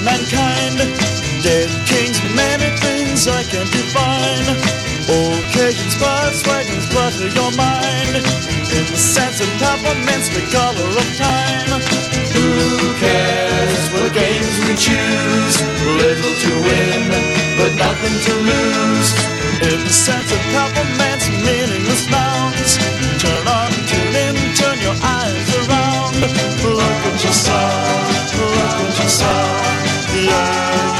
mankind. Dead kings, many things I can't define. Occasions, birds, wagons, clutter your mind. In the sense of peppermints, the color of time. Who cares what games we choose? Little to win, but nothing to lose. In the sense of peppermints, meaningless nouns. Turn on, tune in, turn your eyes around. Look at yourself, look at yourself. Yeah,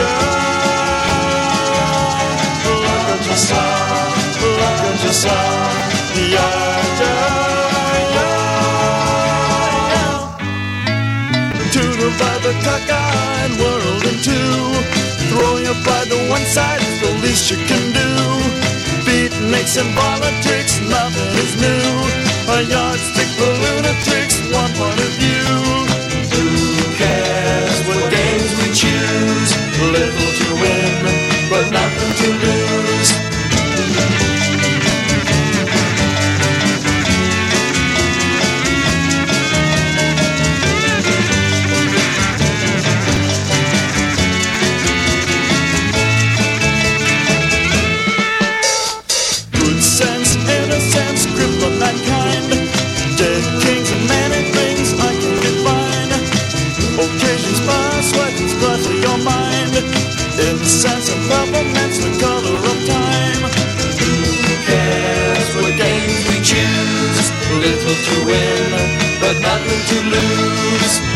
yeah. Look at yourself, look at yourself. Yeah, yeah. To divide the cockeyed world in two. Throw your pride to one side, it's the least you can do. Beatniks and politics, nothing is new. A yardstick for lunatics, one point of view. Who cares what games we choose? Little to win, but nothing to lose. Mankind, dead kings and many things I can define. Occasions, past weapons, clutter your mind. In the sense of peppermints, the color of time. Who cares what games we choose? Little to win, but nothing to lose.